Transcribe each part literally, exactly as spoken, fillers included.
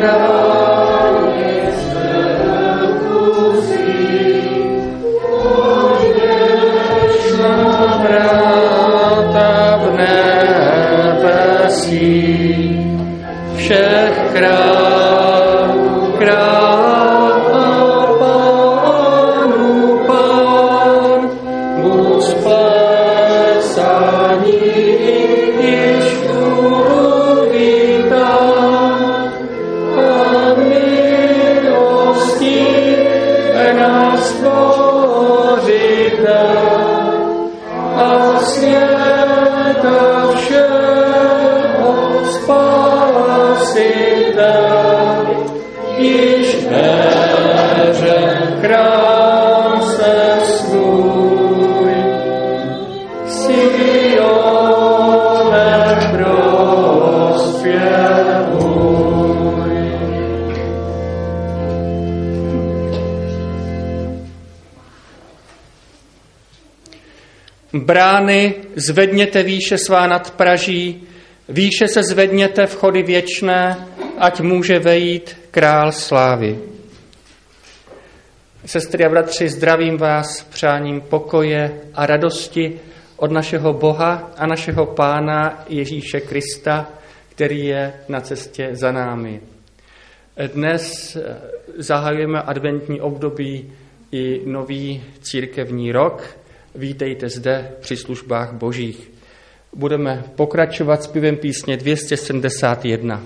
Všech král, král a pánů pán, Bůh spásání již uvítá a milostí nás Stvořitel a světa všeho Spasitel, již veře kráse svůj, Sione prospěvuj. Brány, zvedněte výše svá nad praží, výše se zvedněte vchody věčné, ať může vejít král slávy. Sestry a bratři, zdravím vás přáním pokoje a radosti od našeho Boha a našeho Pána Ježíše Krista, který je na cestě za námi. Dnes zahajujeme adventní období i nový církevní rok. Vítejte zde při službách božích. Budeme pokračovat zpěvem písně dvě stě sedmdesát jedna.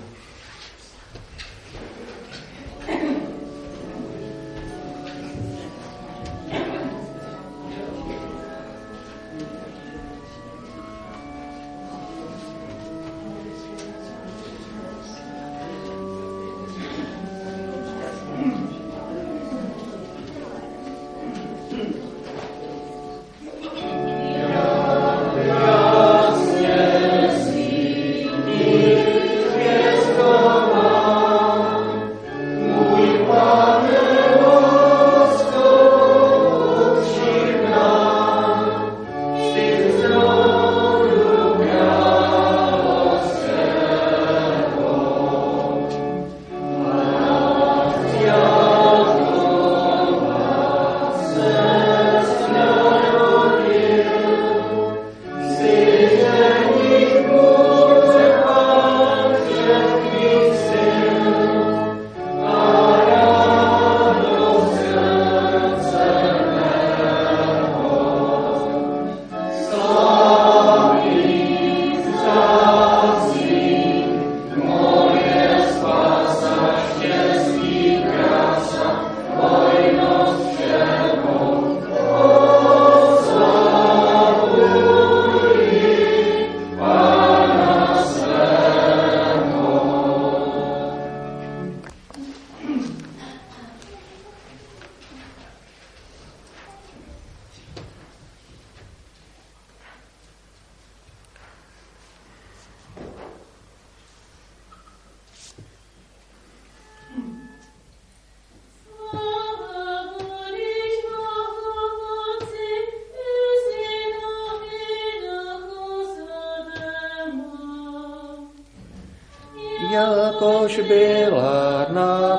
Jakož byla na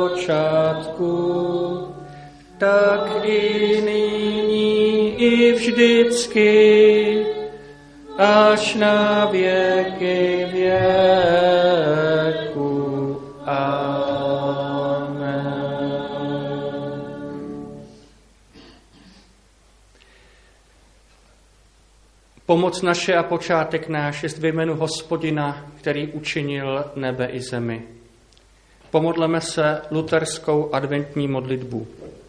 počátku, tak i nyní, i vždycky, až na věky věku. Amen. Pomoc naše a počátek náš jest v jménu Hospodina, který učinil nebe i zemi. Pomodleme se luterskou adventní modlitbu.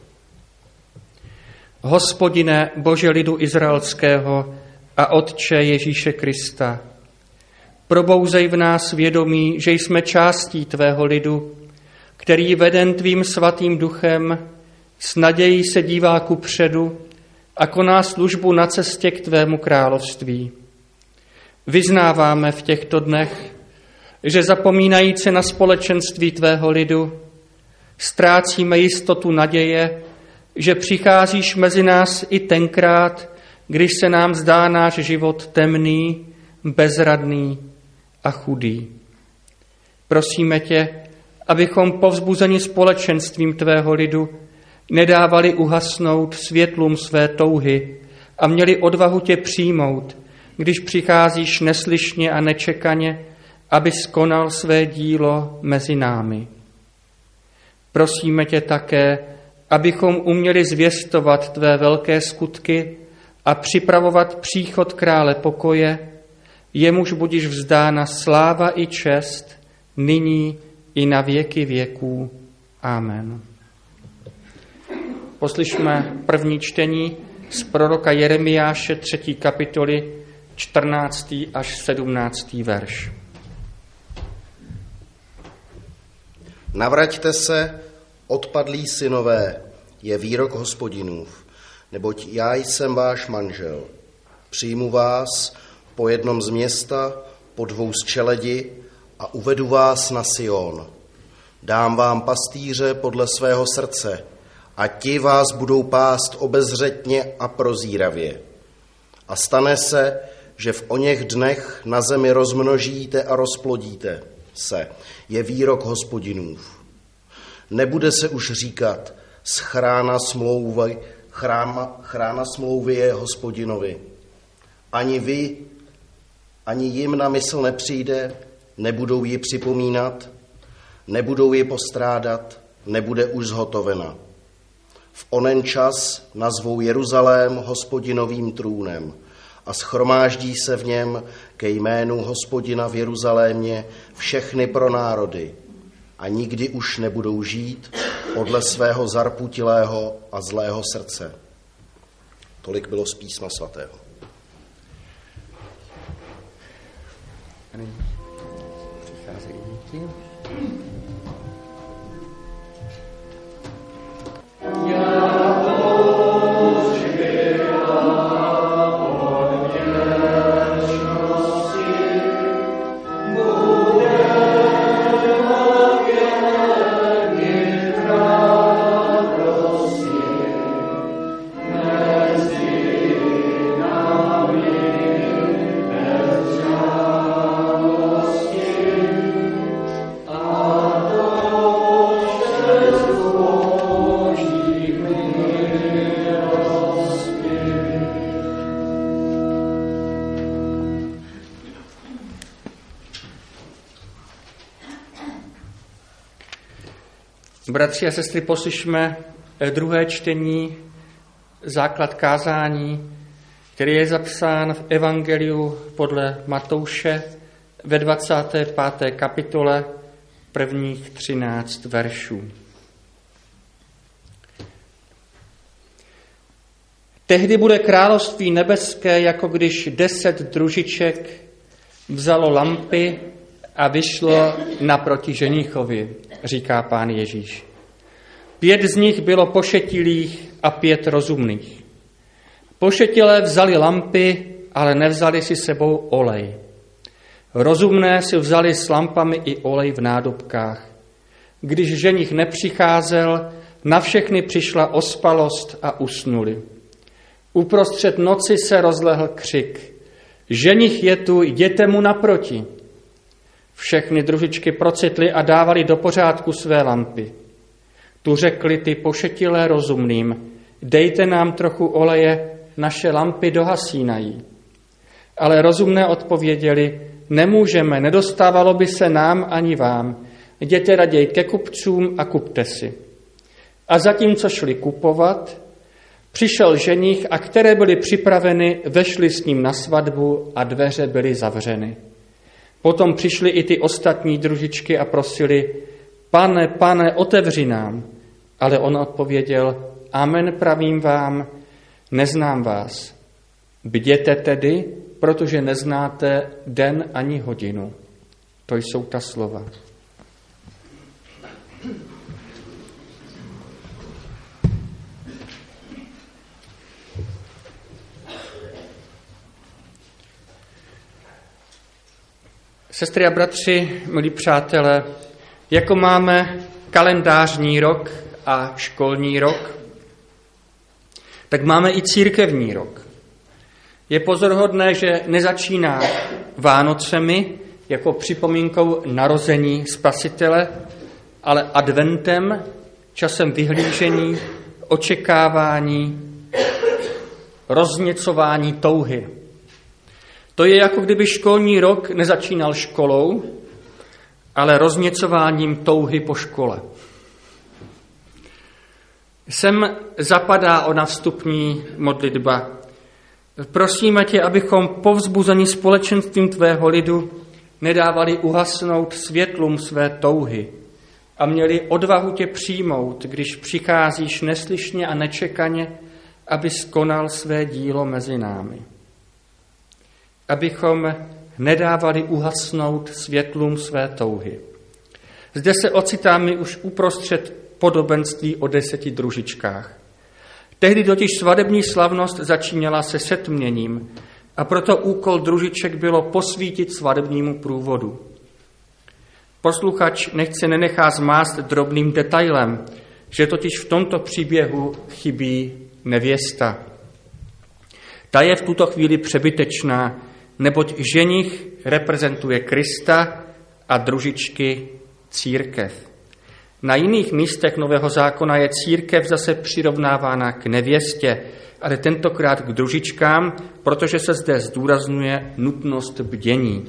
Hospodine, Bože lidu izraelského a Otče Ježíše Krista, probouzej v nás vědomí, že jsme částí tvého lidu, který veden tvým svatým duchem s nadějí se dívá kupředu a koná službu na cestě k tvému království. Vyznáváme v těchto dnech, že zapomínajíce na společenství tvého lidu, ztrácíme jistotu naděje, že přicházíš mezi nás i tenkrát, když se nám zdá náš život temný, bezradný a chudý. Prosíme tě, abychom povzbuzeni společenstvím tvého lidu nedávali uhasnout světlům své touhy a měli odvahu tě přijmout, když přicházíš neslyšně a nečekaně, aby skonal své dílo mezi námi. Prosíme tě také, abychom uměli zvěstovat tvé velké skutky a připravovat příchod krále pokoje, jemuž budíš vzdána sláva i čest, nyní i na věky věků. Amen. Poslyšme první čtení z proroka Jeremiáše třetí kapitoly, čtrnáctý až sedmnáctý verš. Navraťte se, odpadlí synové, je výrok Hospodinův, neboť já jsem váš manžel. Přijmu vás po jednom z města, po dvou z čeledi a uvedu vás na Sion. Dám vám pastýře podle svého srdce a ti vás budou pást obezřetně a prozíravě. A stane se, že v oněch dnech na zemi rozmnožíte a rozplodíte se, je výrok Hospodinův. Nebude se už říkat schrána smlouvy, chráma, chrána smlouvy je Hospodinovi. Ani vy, ani jim na mysl nepřijde, nebudou ji připomínat, nebudou ji postrádat, nebude už zhotovena. V onen čas nazvou Jeruzalém Hospodinovým trůnem a shromáždí se v něm ke jménu Hospodina v Jeruzalémě všechny pronárody a nikdy už nebudou žít podle svého zarputilého a zlého srdce. Tolik bylo z písma svatého. Přicházejí děti. Bratři a sestry, poslyšme druhé čtení, základ kázání, který je zapsán v Evangeliu podle Matouše ve dvacáté páté kapitole prvních třináct veršů. Tehdy bude království nebeské, jako když deset družiček vzalo lampy a vyšlo naproti ženichovi, říká Pán Ježíš. Pět z nich bylo pošetilých a pět rozumných. Pošetilé vzali lampy, ale nevzali si sebou olej. Rozumné si vzali s lampami i olej v nádobkách. Když ženich nepřicházel, na všechny přišla ospalost a usnuli. Uprostřed noci se rozlehl křik. Ženich je tu, jděte mu naproti. Všechny družičky procitly a dávali do pořádku své lampy. Tu řekli ty pošetilé rozumným, dejte nám trochu oleje, naše lampy dohasínají. Ale rozumné odpověděli, nemůžeme, nedostávalo by se nám ani vám. Jděte raději ke kupcům a kupte si. A zatímco šli kupovat, přišel ženich a které byly připraveny, vešli s ním na svatbu a dveře byly zavřeny. Potom přišly i ty ostatní družičky a prosili, pane, pane, otevři nám. Ale on odpověděl, amen pravím vám, neznám vás. Bděte tedy, protože neznáte den ani hodinu. To jsou ta slova. Sestry a bratři, milí přátelé, jako máme kalendářní rok a školní rok, tak máme i církevní rok. Je pozoruhodné, že nezačíná Vánocemi jako připomínkou narození Spasitele, ale adventem, časem vyhlížení, očekávání, rozněcování touhy. To je, jako kdyby školní rok nezačínal školou, ale rozněcováním touhy po škole. Sem zapadá ona vstupní modlitba. Prosíme tě, abychom povzbuzeni společenstvím tvého lidu nedávali uhasnout světlům své touhy a měli odvahu tě přijmout, když přicházíš neslyšně a nečekaně, aby skonal své dílo mezi námi. Abychom nedávali uhasnout světlům své touhy. Zde se ocitáme už uprostřed podobenství o deseti družičkách. Tehdy totiž svadební slavnost začínala se setměním a proto úkol družiček bylo posvítit svadebnímu průvodu. Posluchač nechce nenechá zmást drobným detailem, že totiž v tomto příběhu chybí nevěsta. Ta je v tuto chvíli přebytečná, neboť ženich reprezentuje Krista a družičky církev. Na jiných místech Nového zákona je církev zase přirovnávána k nevěstě, ale tentokrát k družičkám, protože se zde zdůrazňuje nutnost bdění.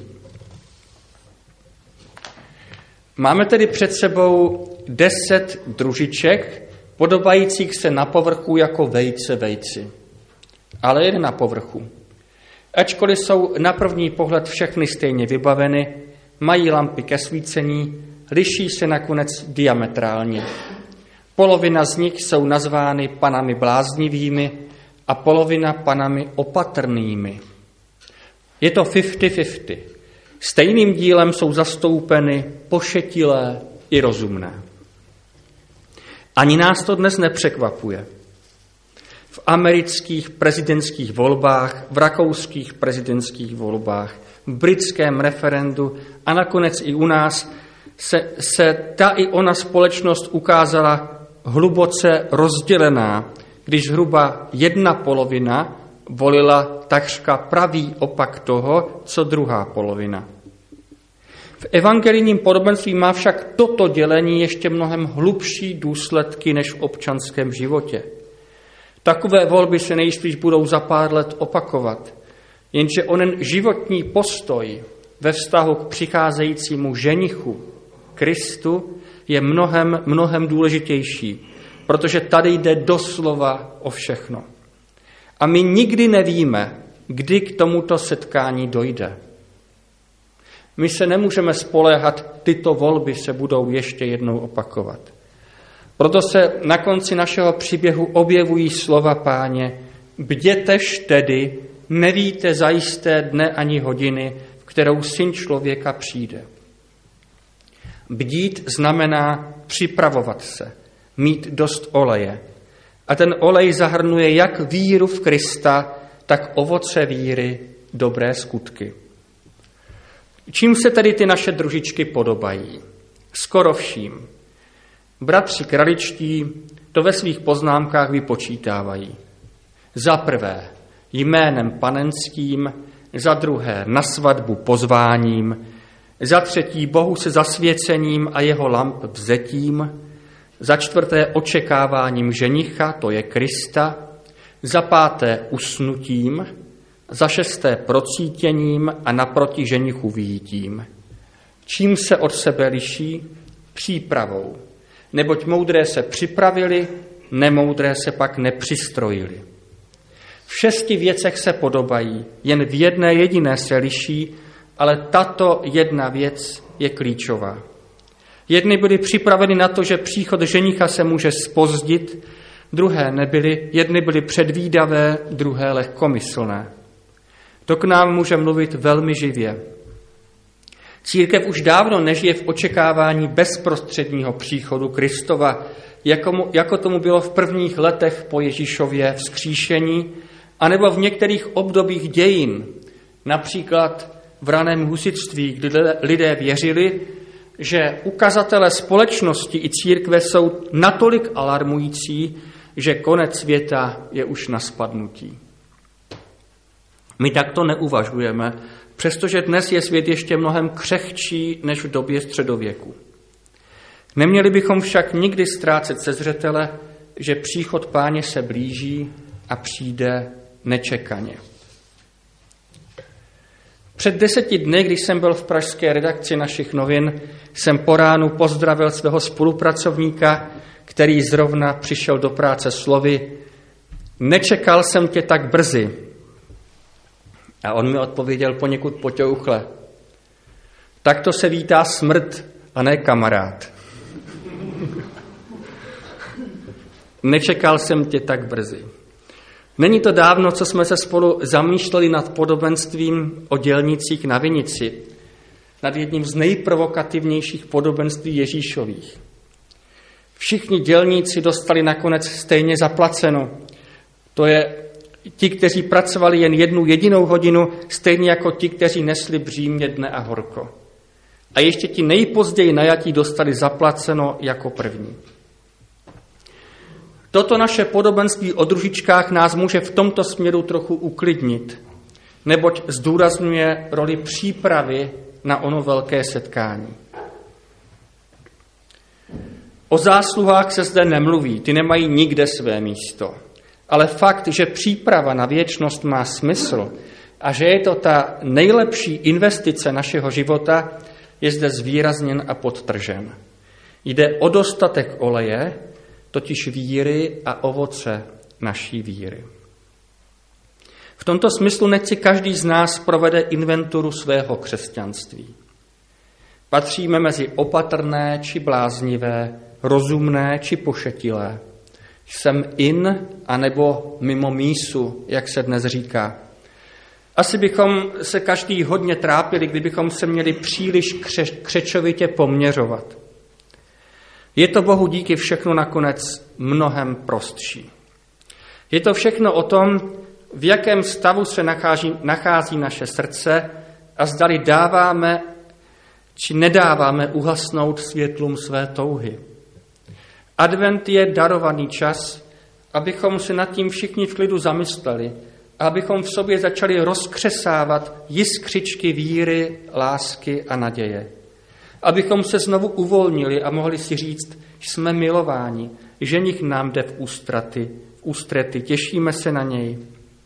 Máme tedy před sebou deset družiček, podobajících se na povrchu jako vejce vejci. Ale jen na povrchu. Ačkoliv jsou na první pohled všechny stejně vybaveny, mají lampy ke svícení, liší se nakonec diametrálně. Polovina z nich jsou nazvány panami bláznivými a polovina panami opatrnými. Je to fifty fifty. Stejným dílem jsou zastoupeny pošetilé i rozumné. Ani nás to dnes nepřekvapuje. V amerických prezidentských volbách, v rakouských prezidentských volbách, v britském referendu a nakonec i u nás se, se ta i ona společnost ukázala hluboce rozdělená, když zhruba jedna polovina volila takřka pravý opak toho, co druhá polovina. V evangelijním podobenství má však toto dělení ještě mnohem hlubší důsledky než v občanském životě. Takové volby se nejspíš budou za pár let opakovat, jenže onen životní postoj ve vztahu k přicházejícímu ženichu, Kristu, je mnohem, mnohem důležitější, protože tady jde doslova o všechno. A my nikdy nevíme, kdy k tomuto setkání dojde. My se nemůžeme spoléhat, tyto volby se budou ještě jednou opakovat. Proto se na konci našeho příběhu objevují slova Páně: bdětež tedy, nevíte zajisté dne ani hodiny, v kterou Syn člověka přijde. Bdít znamená připravovat se, mít dost oleje. A ten olej zahrnuje jak víru v Krista, tak ovoce víry, dobré skutky. Čím se tedy ty naše družičky podobají? Skoro vším. Bratři kraličtí to ve svých poznámkách vypočítávají. Za prvé jménem panenským, za druhé na svatbu pozváním, za třetí Bohu se zasvěcením a jeho lamp vzetím, za čtvrté očekáváním ženicha, to je Krista, za páté usnutím, za šesté procítěním a naproti ženichu vyjítím. Čím se od sebe liší? Přípravou. Neboť moudré se připravili, nemoudré se pak nepřistrojili. V šesti věcech se podobají, jen v jedné jediné se liší, ale tato jedna věc je klíčová. Jedny byly připraveny na to, že příchod ženicha se může zpozdit, druhé nebyly, jedny byly předvídavé, druhé lehkomyslné. To k nám může mluvit velmi živě. Církev už dávno nežije v očekávání bezprostředního příchodu Kristova, jako, mu, jako tomu bylo v prvních letech po Ježíšově vzkříšení, anebo v některých obdobích dějin, například v raném husitství, kdy lidé věřili, že ukazatele společnosti i církve jsou natolik alarmující, že konec světa je už na spadnutí. My takto neuvažujeme, přestože dnes je svět ještě mnohem křehčí než v době středověku. Neměli bychom však nikdy ztrácet ze zřetele, že příchod Páně se blíží a přijde nečekaně. Před deseti dny, když jsem byl v pražské redakci našich novin, jsem po ránu pozdravil svého spolupracovníka, který zrovna přišel do práce slovy: nečekal jsem tě tak brzy. A on mi odpověděl poněkud poťouchle: takto se vítá smrt a ne kamarád. Nečekal jsem tě tak brzy. Není to dávno, co jsme se spolu zamýšleli nad podobenstvím o dělnících na vinici, nad jedním z nejprovokativnějších podobenství Ježíšových. Všichni dělníci dostali nakonec stejně zaplaceno. To je ti, kteří pracovali jen jednu jedinou hodinu, stejně jako ti, kteří nesli břímě dne a horko. A ještě ti nejpozději najatí dostali zaplaceno jako první. Toto naše podobenství o družičkách nás může v tomto směru trochu uklidnit, neboť zdůrazňuje roli přípravy na ono velké setkání. O zásluhách se zde nemluví, ty nemají nikde své místo. Ale fakt, že příprava na věčnost má smysl a že je to ta nejlepší investice našeho života, je zde zvýrazněn a podtržen. Jde o dostatek oleje, totiž víry a ovoce naší víry. V tomto smyslu nechť si každý z nás provede inventuru svého křesťanství. Patříme mezi opatrné či bláznivé, rozumné či pošetilé. Jsem in, anebo mimo mísu, jak se dnes říká. Asi bychom se každý hodně trápili, kdybychom se měli příliš kře- křečovitě poměřovat. Je to Bohu díky všechno nakonec mnohem prostší. Je to všechno o tom, v jakém stavu se nachází, nachází naše srdce a zdali dáváme či nedáváme uhasnout světlům své touhy. Advent je darovaný čas, abychom se nad tím všichni v klidu zamysleli a abychom v sobě začali rozkřesávat jiskřičky víry, lásky a naděje. Abychom se znovu uvolnili a mohli si říct, že jsme milováni, ženich nám jde v ústraty, v ústrety, těšíme se na něj.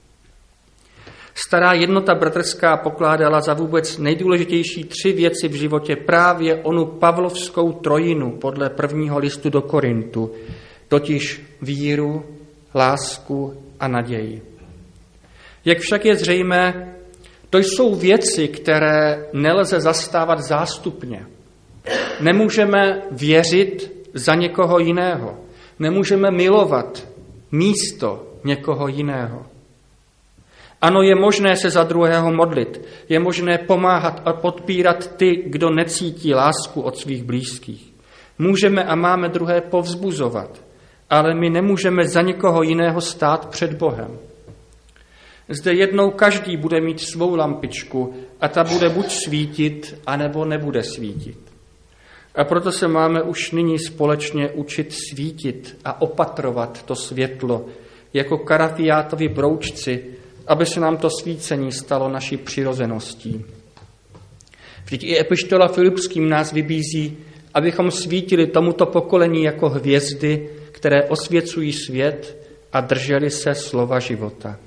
Stará jednota bratrská pokládala za vůbec nejdůležitější tři věci v životě právě onu pavlovskou trojinu podle prvního listu do Korintu, totiž víru, lásku a naději. Jak však je zřejmé, to jsou věci, které nelze zastávat zástupně. Nemůžeme věřit za někoho jiného. Nemůžeme milovat místo někoho jiného. Ano, je možné se za druhého modlit, je možné pomáhat a podpírat ty, kdo necítí lásku od svých blízkých. Můžeme a máme druhé povzbuzovat, ale my nemůžeme za někoho jiného stát před Bohem. Zde jednou každý bude mít svou lampičku a ta bude buď svítit, anebo nebude svítit. A proto se máme už nyní společně učit svítit a opatrovat to světlo jako karafiátovi broučci, aby se nám to svícení stalo naší přirozeností. Vždyť i epištola Filipským nás vybízí, abychom svítili tomuto pokolení jako hvězdy, které osvěcují svět a drželi se slova života.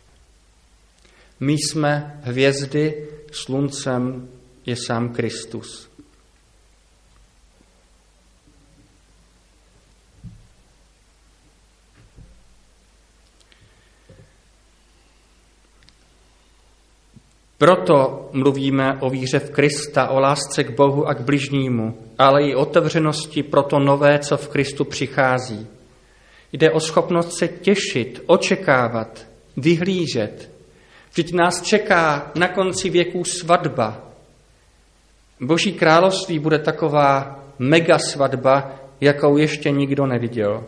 My jsme hvězdy, sluncem je sám Kristus. Proto mluvíme o víře v Krista, o lásce k Bohu a k bližnímu, ale i otevřenosti pro to nové, co v Kristu přichází. Jde o schopnost se těšit, očekávat, vyhlížet. Vždyť nás čeká na konci věků svatba. Boží království bude taková mega svatba, jakou ještě nikdo neviděl.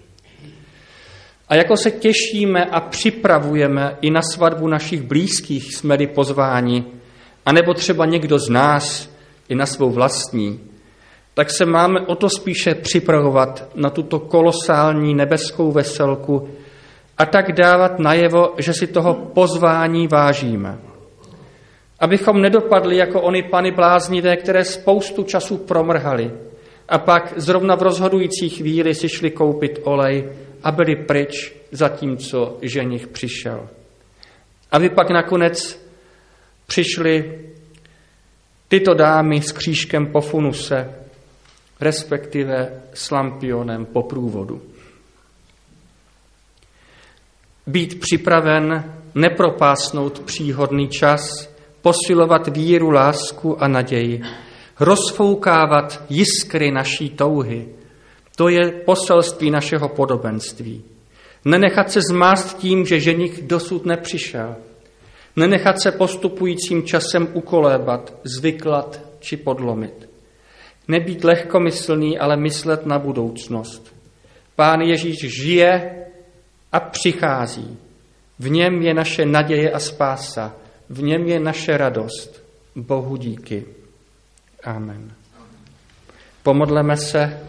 A jako se těšíme a připravujeme i na svatbu našich blízkých, jsme-li pozváni, anebo třeba někdo z nás i na svou vlastní, tak se máme o to spíše připravovat na tuto kolosální nebeskou veselku a tak dávat najevo, že si toho pozvání vážíme. Abychom nedopadli jako ony pany bláznivé, které spoustu času promrhaly, a pak zrovna v rozhodující chvíli si šli koupit olej a byli pryč, zatímco ženich přišel. Aby pak nakonec přišly tyto dámy s křížkem po funuse, respektive s lampionem po průvodu. Být připraven nepropásnout příhodný čas, posilovat víru, lásku a naději, rozfoukávat jiskry naší touhy. To je poselství našeho podobenství. Nenechat se zmást tím, že ženich dosud nepřišel. Nenechat se postupujícím časem ukolébat, zvyklat či podlomit. Nebýt lehkomyslný, ale myslet na budoucnost. Pán Ježíš žije a přichází. V něm je naše naděje a spása. V něm je naše radost. Bohu díky. Amen. Pomodleme se.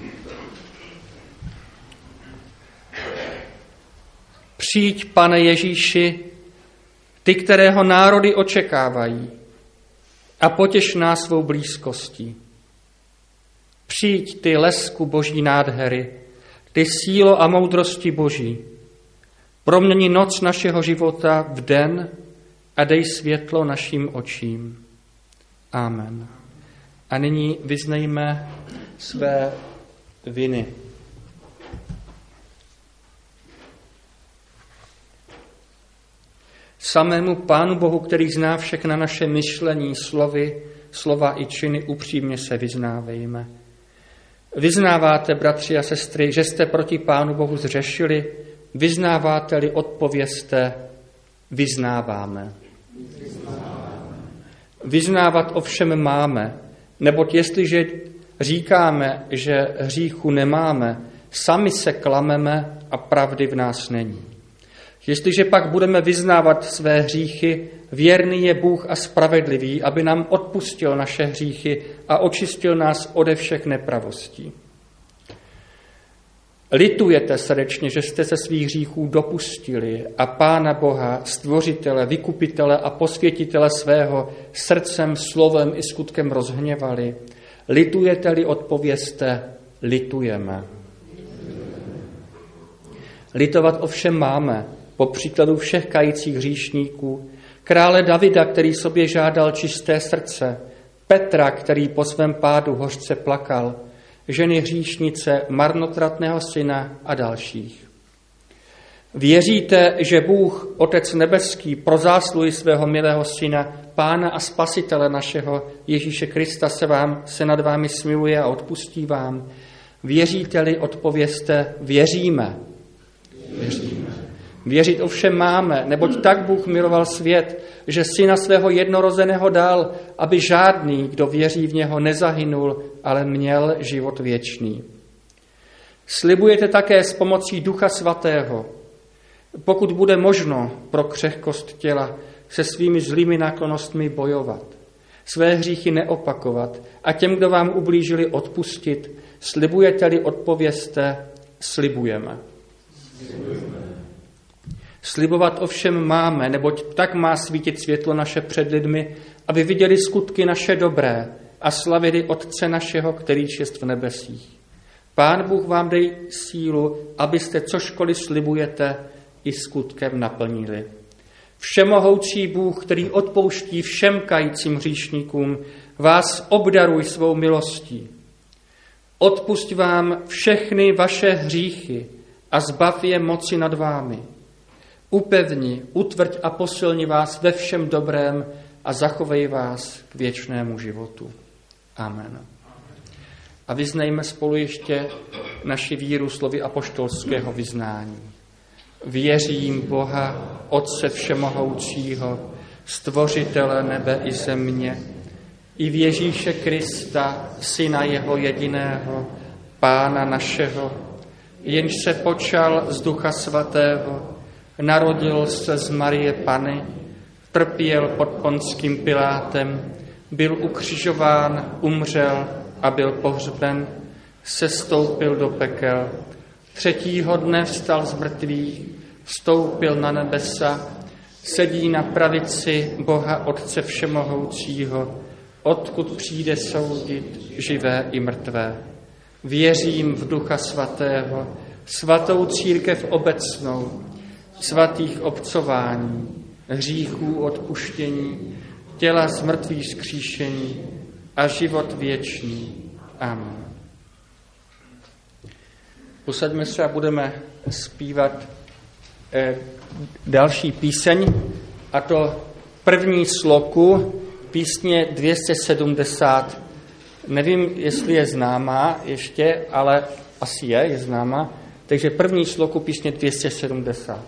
Přijď, Pane Ježíši, ty, kterého národy očekávají, a potěš nás svou blízkostí. Přijď, ty lesku boží nádhery, ty sílo a moudrosti boží. Proměni noc našeho života v den a dej světlo našim očím. Amen. A nyní vyznejme své viny. Samému Pánu Bohu, který zná všechna naše myšlení, slovy, slova i činy, upřímně se vyznávejme. Vyznáváte, bratři a sestry, že jste proti Pánu Bohu zřešili? Vyznáváte-li, odpovězte, vyznáváme. Vyznávat ovšem máme, neboť jestliže říkáme, že hříchu nemáme, sami se klameme a pravdy v nás není. Jestliže pak budeme vyznávat své hříchy, věrný je Bůh a spravedlivý, aby nám odpustil naše hříchy a očistil nás ode všech nepravostí. Litujete srdečně, že jste se svých hříchů dopustili a Pána Boha, stvořitele, vykupitele a posvětitele svého srdcem, slovem i skutkem rozhněvali. Litujete-li, odpovězte, litujeme. Litovat ovšem máme, po příkladu všech kajících hříšníků, krále Davida, který sobě žádal čisté srdce, Petra, který po svém pádu hořce plakal, ženy hříšnice, marnotratného syna a dalších. Věříte, že Bůh, Otec nebeský, pro zásluhy svého milého syna, Pána a Spasitele našeho Ježíše Krista se, vám, se nad vámi smiluje a odpustí vám? Věříte-li, odpovězte, věříme. Věříme. Věřit ovšem máme, neboť tak Bůh miloval svět, že syna svého jednorozeného dal, aby žádný, kdo věří v něho, nezahynul, ale měl život věčný. Slibujete také s pomocí Ducha Svatého, pokud bude možno pro křehkost těla se svými zlými náklonnostmi bojovat, své hříchy neopakovat a těm, kdo vám ublížili, odpustit, slibujete-li, odpovězte, slibujeme. Slibujeme. Slibovat ovšem máme, neboť tak má svítit světlo naše před lidmi, aby viděli skutky naše dobré a slavili Otce našeho, který jest v nebesích. Pán Bůh vám dej sílu, abyste cožkoliv slibujete, i skutkem naplnili. Všemohoucí Bůh, který odpouští všem kajícím hříšníkům, vás obdaruj svou milostí. Odpusť vám všechny vaše hříchy a zbav je moci nad vámi. Upevni, utvrď a posilni vás ve všem dobrém a zachovej vás k věčnému životu. Amen. A vyznejme spolu ještě naši víru slovy apoštolského vyznání. Věřím Boha, Otce všemohoucího, stvořitele nebe i země, i v Ježíše Krista, Syna jeho jediného, Pána našeho, jenž se počal z Ducha Svatého, narodil se z Marie Panny, trpěl pod Ponským Pilátem, byl ukřižován, umřel a byl pohřben, sestoupil do pekel. Třetího dne vstal z mrtvých, vstoupil na nebesa, sedí na pravici Boha Otce všemohoucího, odkud přijde soudit živé i mrtvé. Věřím v Ducha Svatého, svatou církev obecnou, svatých obcování, hříchů odpuštění, těla z mrtvých vzkříšení a život věčný. Amen. Usaďme se a budeme zpívat eh, další píseň, a to první sloku písně dvě stě sedmdesát. Nevím, jestli je známá ještě, ale asi je, je známá. Takže první sloku písně dvě stě sedmdesát.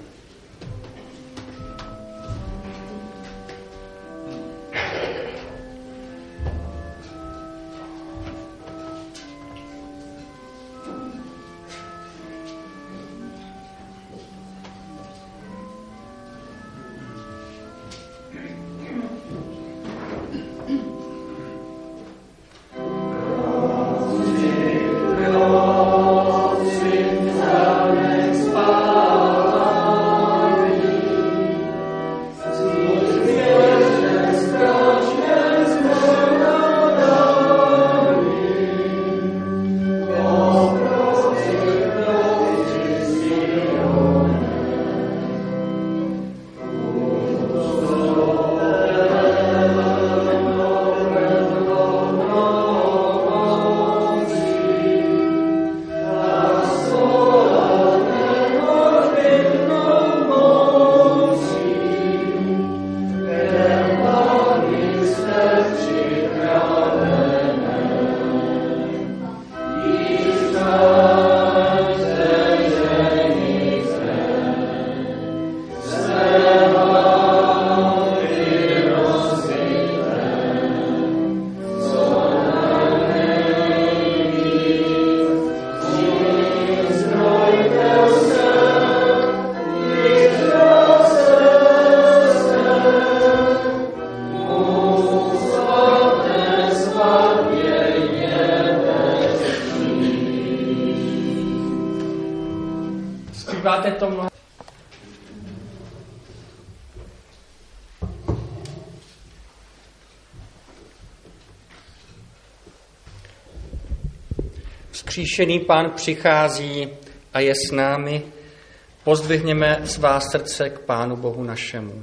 Vzkříšený Pán přichází a je s námi. Pozdvihněme svá srdce k Pánu Bohu našemu.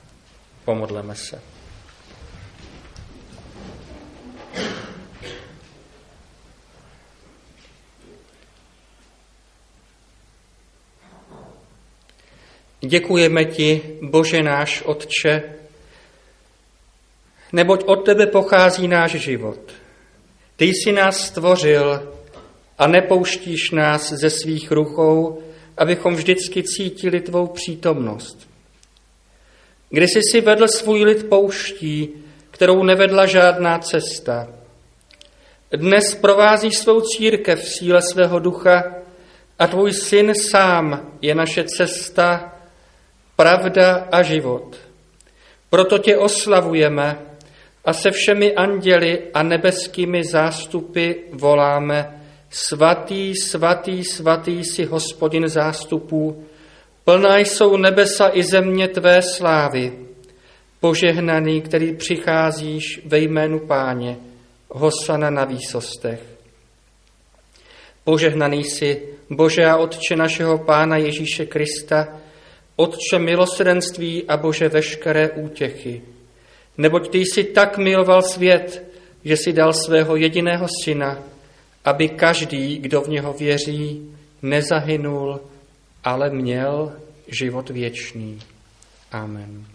Pomodleme se. Děkujeme ti, Bože náš Otče, neboť od tebe pochází náš život. Ty jsi nás stvořil a nepouštíš nás ze svých rukou, abychom vždycky cítili tvou přítomnost. Když jsi si vedl svůj lid pouští, kterou nevedla žádná cesta. Dnes provázíš svou církev v síle svého ducha a tvůj syn sám je naše cesta, pravda a život. Proto tě oslavujeme a se všemi anděli a nebeskými zástupy voláme: Svatý, svatý, svatý jsi Hospodin zástupů, plná jsou nebesa i země tvé slávy. Požehnaný, který přicházíš ve jménu Páně, hosana na výsostech. Požehnaný jsi, Bože a Otče našeho Pána Ježíše Krista, Otče milosrdenství a Bože veškeré útěchy. Neboť ty jsi tak miloval svět, že jsi dal svého jediného syna, aby každý, kdo v něho věří, nezahynul, ale měl život věčný. Amen.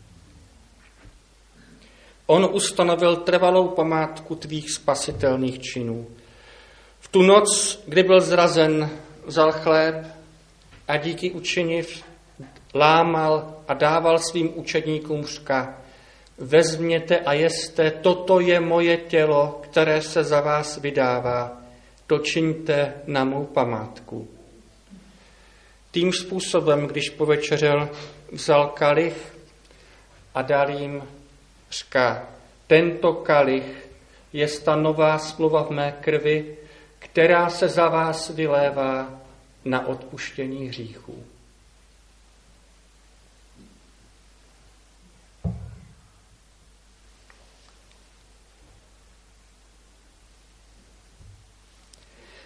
On ustanovil trvalou památku tvých spasitelných činů. V tu noc, kdy byl zrazen, vzal chléb a díky učiniv lámal a dával svým učedníkům řka: Vezměte a jeste, toto je moje tělo, které se za vás vydává. To čiňte na mou památku. Tím způsobem, když povečeřel, vzal kalich a dal jim, říká: Tento kalich je ta nová smlouva v mé krvi, která se za vás vylévá na odpuštění hříchů.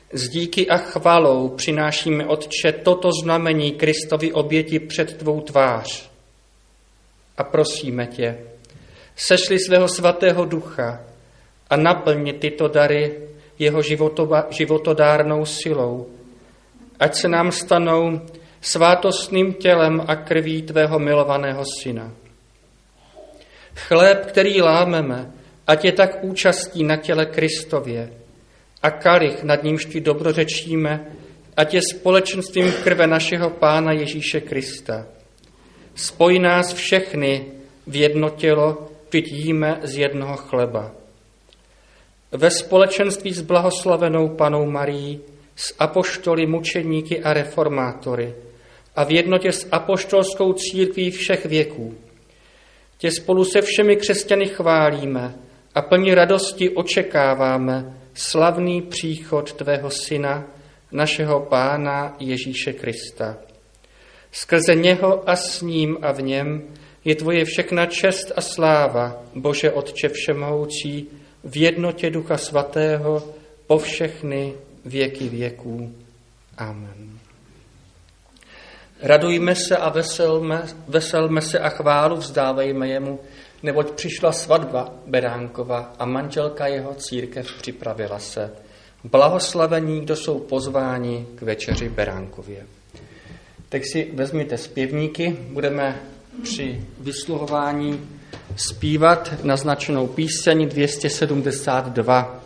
S díky a chvalou přinášíme, Otče, toto znamení Kristovy oběti před tvou tvář. A prosíme tě, sešli svého svatého ducha a naplň tyto dary jeho životodárnou silou, ať se nám stanou svátostným tělem a krví tvého milovaného syna. Chléb, který lámeme, ať je tak účastí na těle Kristově, a kalich, nad nímž ti dobrořečíme, ať je společenstvím krve našeho Pána Ježíše Krista. Spoj nás všechny v jedno tělo, vždyť jíme z jednoho chleba. Ve společenství s blahoslavenou Pannou Marií, s apoštoly, mučeníky a reformátory a v jednotě s apoštolskou církví všech věků. Tě spolu se všemi křesťany chválíme a plní radosti očekáváme slavný příchod tvého syna, našeho Pána Ježíše Krista. Skrze něho a s ním a v něm je tvoje všechna čest a sláva, Bože Otče všemohoucí, v jednotě Ducha Svatého po všechny věky věků. Amen. Radujme se a veselme, veselme se a chválu vzdávejme jemu, neboť přišla svatba Beránkova a manželka jeho církev připravila se. Blahoslavení, kdo jsou pozváni k večeři Beránkově. Tak si vezměte zpěvníky, budeme při vysluhování zpívat naznačenou píseň dvě stě sedmdesát dva.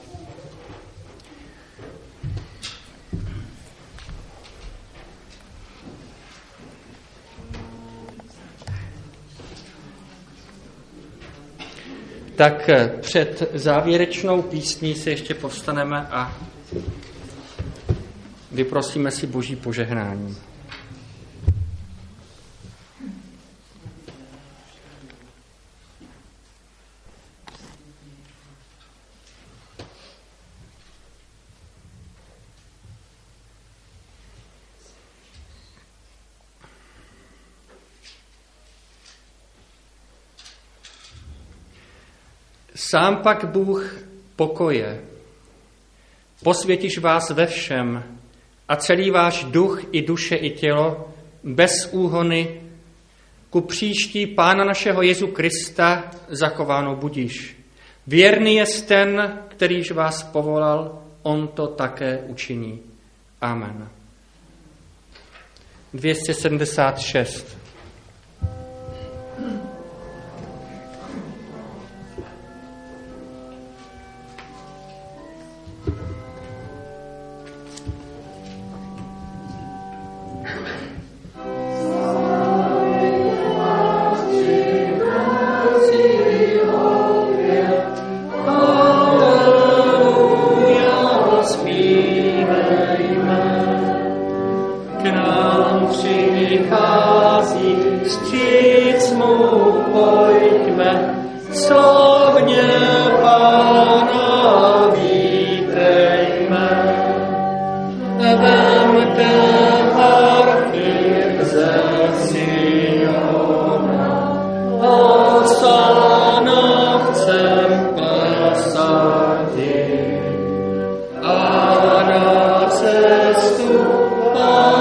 Tak před závěrečnou písní se ještě povstaneme a vyprosíme si Boží požehnání. Sám pak Bůh pokoje, posvětíš vás ve všem a celý váš duch i duše i tělo bez úhony ku příští Pána našeho Jezu Krista zachováno budíš. Věrný je ten, kterýž vás povolal, on to také učiní. Amen. dvě stě sedmdesát šest. A na cestu